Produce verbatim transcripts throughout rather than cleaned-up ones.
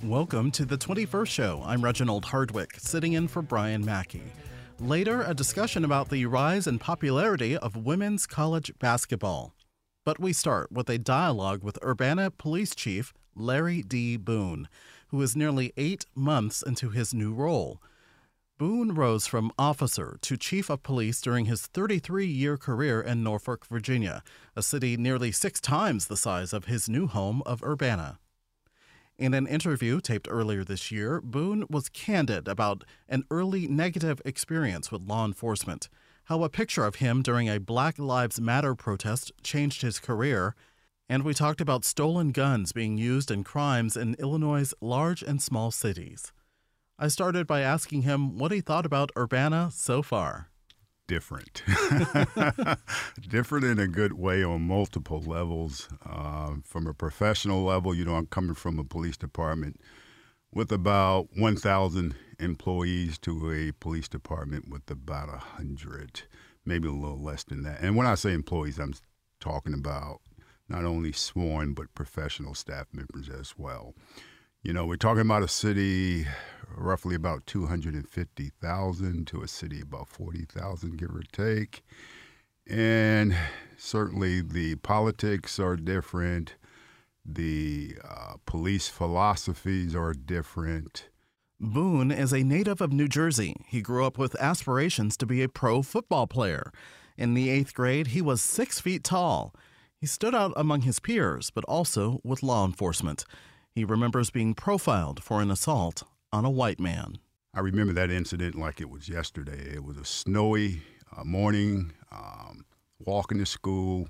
Welcome to the twenty-first show. I'm Reginald Hardwick, sitting in for Brian Mackey. Later, a discussion about the rise in popularity of women's college basketball. But we start with a dialogue with Urbana Police Chief Larry D. Boone, who is nearly eight months into his new role. Boone rose from officer to chief of police during his thirty-three-year career in Norfolk, Virginia, a city nearly six times the size of his new home of Urbana. In an interview taped earlier this year, Boone was candid about an early negative experience with law enforcement, how a picture of him during a Black Lives Matter protest changed his career, and we talked about stolen guns being used in crimes in Illinois' large and small cities. I started by asking him what he thought about Urbana so far. Different. Different in a good way on multiple levels. Uh, from a professional level, you know, I'm coming from a police department with about one thousand employees to a police department with about one hundred, maybe a little less than that. And when I say employees, I'm talking about not only sworn but professional staff members as well. You know, we're talking about a city roughly about two hundred fifty thousand to a city about forty thousand, give or take. And certainly the politics are different. The uh, police philosophies are different. Boone is a native of New Jersey. He grew up with aspirations to be a pro football player. In the eighth grade, he was six feet tall. He stood out among his peers, but also with law enforcement. He remembers being profiled for an assault on a white man. I remember that incident like it was yesterday. It was a snowy uh, morning, um, walking to school.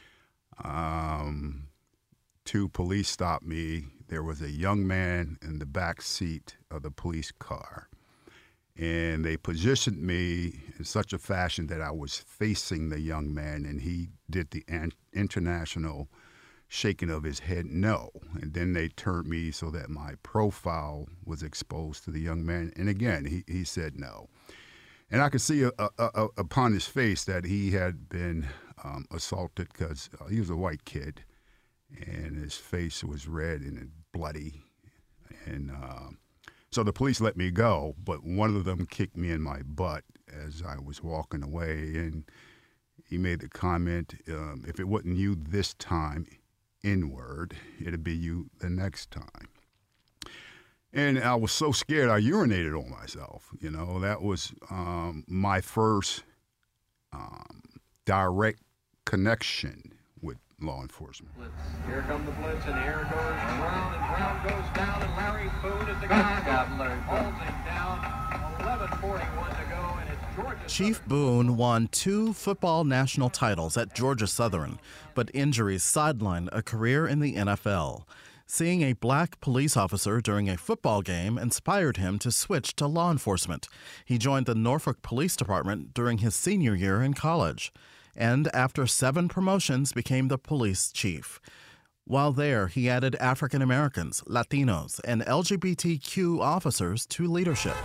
Um, two police stopped me. There was a young man in the back seat of the police car. And they positioned me in such a fashion that I was facing the young man, and he did the an- international shaking of his head no. And then they turned me so that my profile was exposed to the young man. And again, he, he said no. And I could see a, a, a, upon his face that he had been um, assaulted because uh, he was a white kid, and his face was red and bloody. And uh, so the police let me go, but one of them kicked me in my butt as I was walking away. And he made the comment, um, if it wasn't you this time, inward, it'd be you the next time. And I was so scared I urinated on myself. You know, that was um, my first um, direct connection with law enforcement. Here come the blitz, and here goes Brown, and Brown goes down, and Larry Boone is the guy. Got Larry holding down. eleven forty-one to go, and it's Georgia. Chief Boone won two football national titles at Georgia Southern, but injuries sidelined a career in the N F L. Seeing a black police officer during a football game inspired him to switch to law enforcement. He joined the Norfolk Police Department during his senior year in college, and after seven promotions became the police chief. While there, he added African Americans, Latinos, and L G B T Q officers to leadership.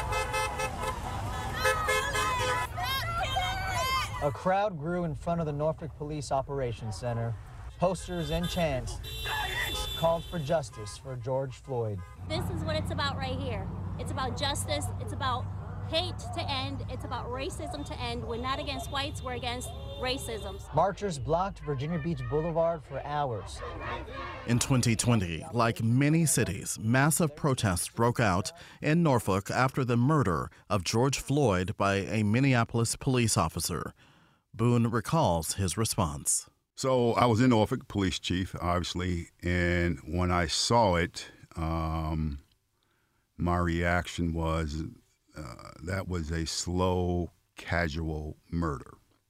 A crowd grew in front of the Norfolk Police Operations Center. Posters and chants called for justice for George Floyd. This is what it's about right here. It's about justice. It's about hate to end. It's about racism to end. We're not against whites. We're against racism. Marchers blocked Virginia Beach Boulevard for hours. In twenty twenty, like many cities, massive protests broke out in Norfolk after the murder of George Floyd by a Minneapolis police officer. Boone recalls his response. So I was in Norfolk, police chief, obviously, and when I saw it, um, my reaction was uh, that was a slow, casual murder.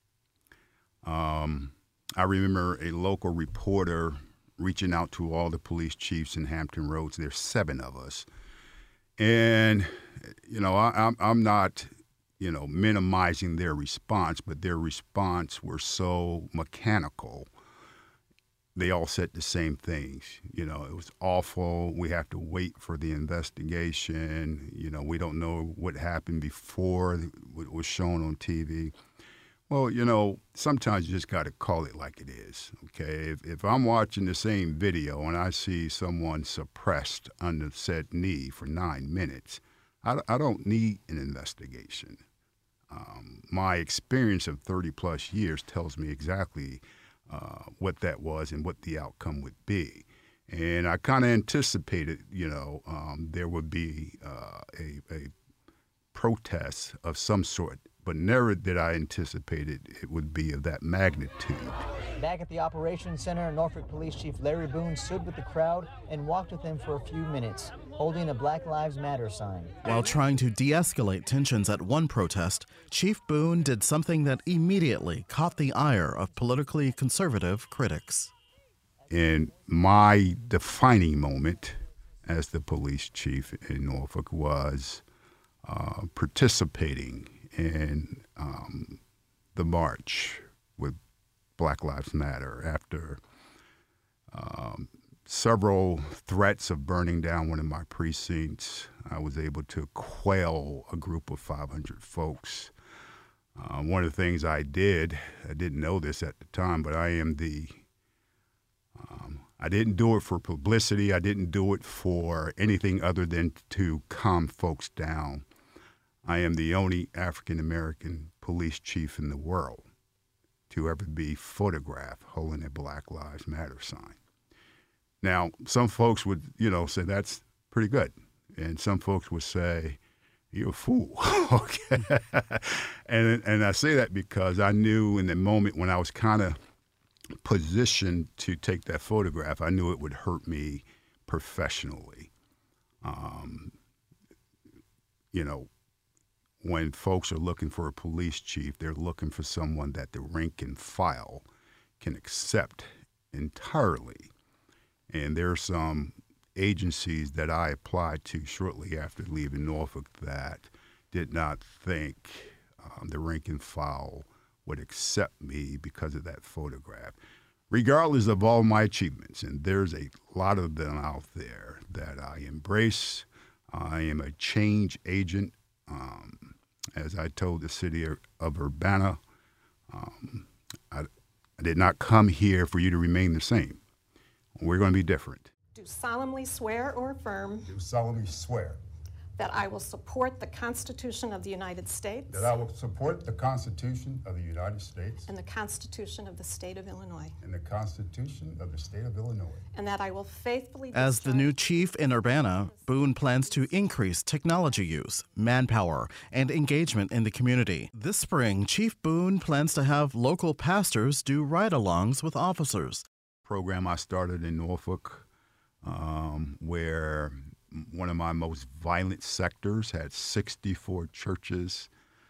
Um, I remember a local reporter reaching out to all the police chiefs in Hampton Roads. There's seven of us. And, you know, I, I'm, I'm not, you know, minimizing their response, but their response were so mechanical. They all said the same things. You know, it was awful. We have to wait for the investigation. You know, we don't know what happened before what was shown on T V. Well, you know, sometimes you just got to call it like it is, okay? If, if I'm watching the same video and I see someone suppressed under said knee for nine minutes, I, I don't need an investigation. Um, my experience of thirty plus years tells me exactly uh, what that was and what the outcome would be. And I kind of anticipated, you know, um, there would be uh, a, a protest of some sort, but never did I anticipate it, it would be of that magnitude. Back at the Operations Center, Norfolk Police Chief Larry Boone stood with the crowd and walked with them for a few minutes, holding a Black Lives Matter sign. While trying to de-escalate tensions at one protest, Chief Boone did something that immediately caught the ire of politically conservative critics. And my defining moment as the police chief in Norfolk was uh, participating in um, the march with Black Lives Matter after um, several threats of burning down one of my precincts. I was able to quell a group of five hundred folks. Uh, one of the things I did, I didn't know this at the time, but I am the Um, I didn't do it for publicity. I didn't do it for anything other than to calm folks down. I am the only African-American police chief in the world to ever be photographed holding a Black Lives Matter sign. Now, some folks would, you know, say that's pretty good. And some folks would say, you're a fool. Okay. and, and I say that because I knew in the moment when I was kind of positioned to take that photograph, I knew it would hurt me professionally. Um, you know, when folks are looking for a police chief, they're looking for someone that the rank and file can accept entirely. And there are some agencies that I applied to shortly after leaving Norfolk that did not think um, the rank and file would accept me because of that photograph, regardless of all my achievements. And there's a lot of them out there that I embrace. I am a change agent. Um, as I told the city of Urbana, um, I, I did not come here for you to remain the same. We're going to be different. Do solemnly swear or affirm Do solemnly swear that I will support the Constitution of the United States that I will support the Constitution of the United States and the Constitution of the State of Illinois, and the Constitution of the State of Illinois. and that I will faithfully As the discharge new chief in Urbana, Boone plans to increase technology use, manpower, and engagement in the community. This spring, Chief Boone plans to have local pastors do ride-alongs with officers. Program I started in Norfolk, um, where one of my most violent sectors had sixty-four churches,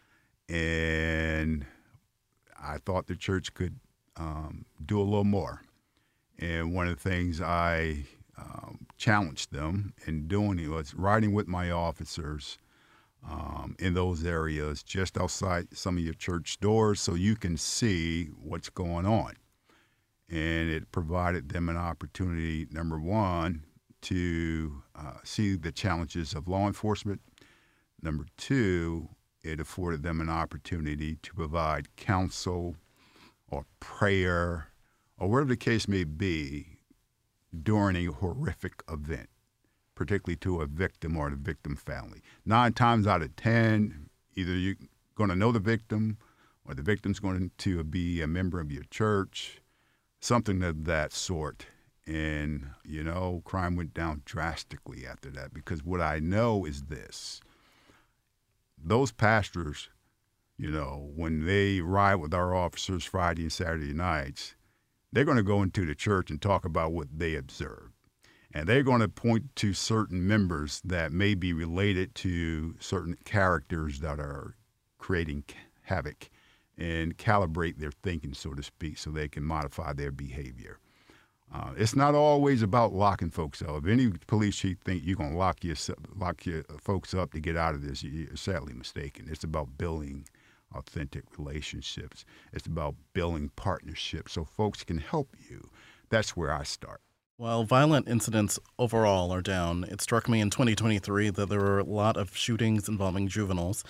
and I thought the church could um, do a little more. And one of the things I um, challenged them in doing it was riding with my officers um, in those areas just outside some of your church doors so you can see what's going on. And it provided them an opportunity, number one, to uh, see the challenges of law enforcement. Number two, it afforded them an opportunity to provide counsel or prayer or whatever the case may be during a horrific event, particularly to a victim or the victim family. Nine times out of ten, either you're going to know the victim or the victim's going to be a member of your church, something of that sort. And, you know, crime went down drastically after that, because what I know is this. Those pastors, you know, when they ride with our officers Friday and Saturday nights, they're going to go into the church and talk about what they observed. And they're going to point to certain members that may be related to certain characters that are creating havoc and calibrate their thinking, so to speak, so they can modify their behavior. Uh, it's not always about locking folks up. If any police chief think you're going to lock your, lock your folks up to get out of this, you're sadly mistaken. It's about building authentic relationships. It's about building partnerships so folks can help you. That's where I start. While violent incidents overall are down, it struck me in twenty twenty-three that there were a lot of shootings involving juveniles.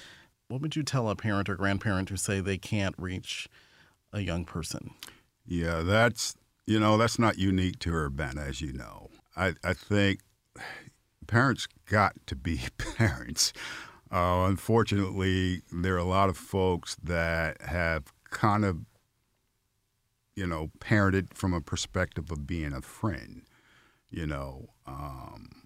What would you tell a parent or grandparent who say they can't reach a young person? Yeah, that's, you know, that's not unique to Urbana, as you know. I, I think parents got to be parents. Uh, unfortunately, there are a lot of folks that have kind of, you know, parented from a perspective of being a friend. You know, um,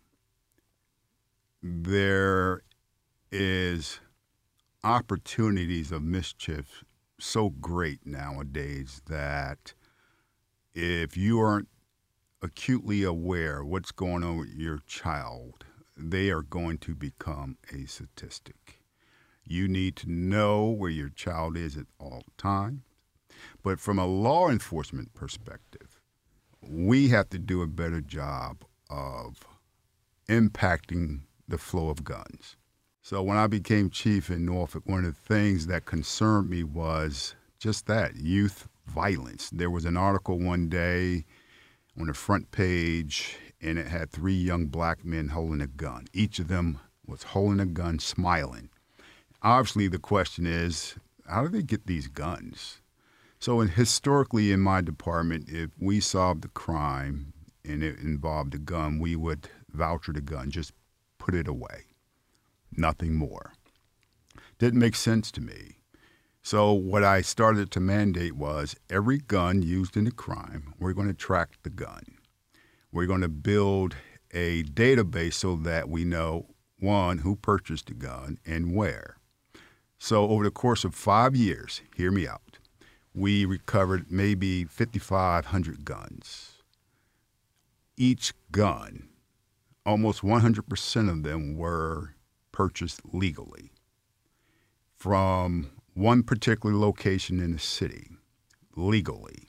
there is opportunities of mischief so great nowadays that if you aren't acutely aware of what's going on with your child, they are going to become a statistic. You need to know where your child is at all times. But from a law enforcement perspective, we have to do a better job of impacting the flow of guns. So when I became chief in Norfolk, one of the things that concerned me was just that, youth violence. There was an article one day on the front page, and it had three young black men holding a gun. Each of them was holding a gun, smiling. Obviously, the question is, how do they get these guns? So in, historically in my department, if we solved a crime and it involved a gun, we would voucher the gun, just put it away. Nothing more. Didn't make sense to me. So what I started to mandate was every gun used in a crime, we're going to track the gun. We're going to build a database so that we know, one, who purchased the gun and where. So over the course of five years, hear me out, we recovered maybe fifty-five hundred guns. Each gun, almost one hundred percent of them were purchased legally from one particular location in the city, legally.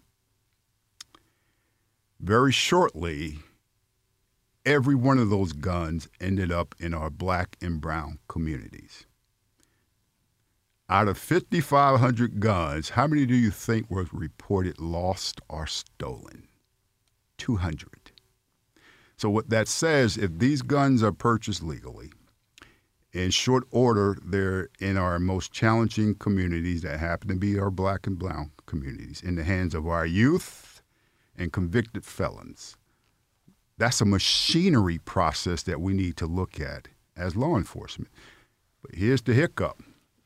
Very shortly, every one of those guns ended up in our black and brown communities. Out of fifty-five hundred guns, how many do you think were reported lost or stolen? two hundred. So what that says, if these guns are purchased legally, in short order, they're in our most challenging communities that happen to be our black and brown communities, in the hands of our youth and convicted felons. That's a machinery process that we need to look at as law enforcement. But here's the hiccup.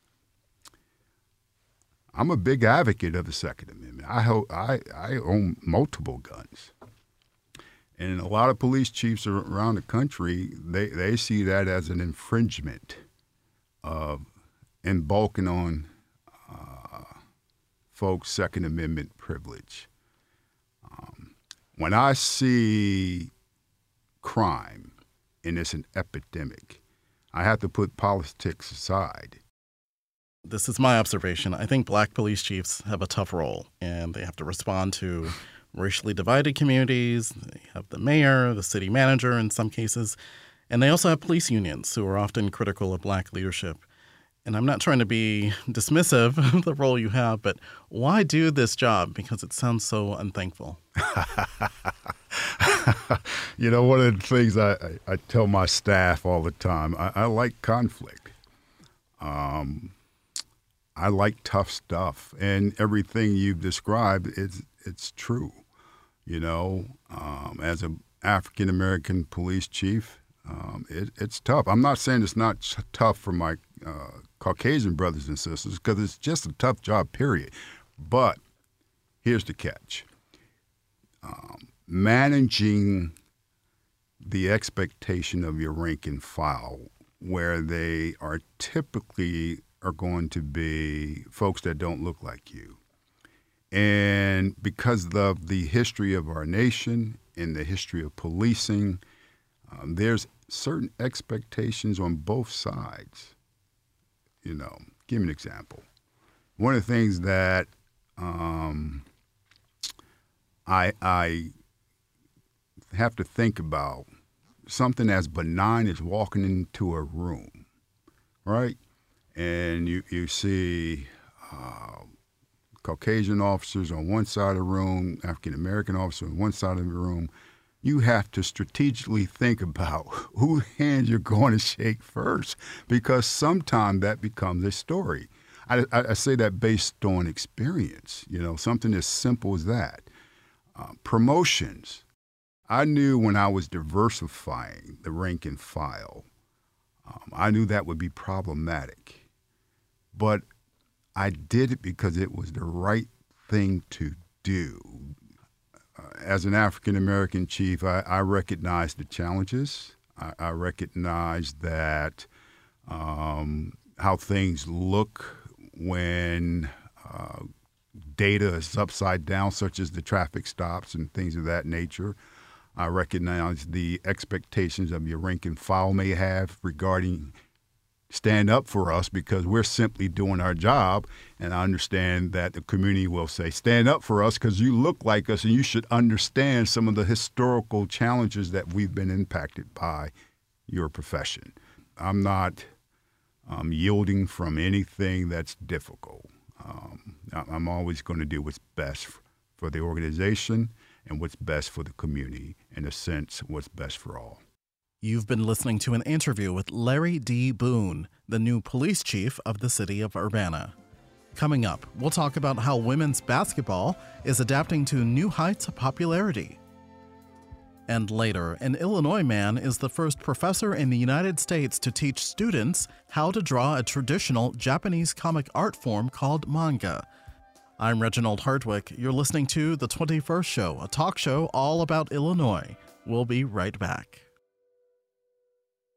I'm a big advocate of the Second Amendment. I, ho- I, I own multiple guns. And a lot of police chiefs around the country, they, they see that as an infringement of embarking on uh, folks' Second Amendment privilege. Um, when I see crime, and it's an epidemic, I have to put politics aside. This is my observation. I think black police chiefs have a tough role, and they have to respond to racially divided communities. They have the mayor, the city manager in some cases, and they also have police unions who are often critical of black leadership. And I'm not trying to be dismissive of the role you have, but why do this job? Because it sounds so unthankful. You know, one of the things I, I, I tell my staff all the time, I, I like conflict. Um, I like tough stuff, and everything you've described, it's, it's true. You know, um, as an African-American police chief, um, it, it's tough. I'm not saying it's not ch- tough for my uh, Caucasian brothers and sisters, because it's just a tough job, period. But here's the catch. Um, managing the expectation of your rank and file, where they are typically are going to be folks that don't look like you. And because of the history of our nation and the history of policing, um, there's certain expectations on both sides. You know, give me an example. One of the things that um, I, I have to think about, something as benign as walking into a room, right? And you, you see uh, Caucasian officers on one side of the room, African-American officers on one side of the room. you have to strategically think about whose hand you're going to shake first, because sometimes that becomes a story. I, I, I say that based on experience, you know, something as simple as that. Uh, promotions. I knew when I was diversifying the rank and file, um, I knew that would be problematic. But I did it because it was the right thing to do. Uh, as an African-American chief, I, I recognized the challenges. I, I recognized that um, how things look when uh, data is upside down, such as the traffic stops and things of that nature. I recognize the expectations of your rank and file may have regarding stand up for us because we're simply doing our job. And I understand that the community will say, stand up for us because you look like us and you should understand some of the historical challenges that we've been impacted by your profession. I'm not um, yielding from anything that's difficult. Um, I'm always going to do what's best for the organization and what's best for the community, in a sense, what's best for all. You've been listening to an interview with Larry D. Boone, the new police chief of the city of Urbana. Coming up, we'll talk about how women's basketball is adapting to new heights of popularity. And later, an Illinois man is the first professor in the United States to teach students how to draw a traditional Japanese comic art form called manga. I'm Reginald Hardwick. You're listening to The twenty-first Show, a talk show all about Illinois. We'll be right back.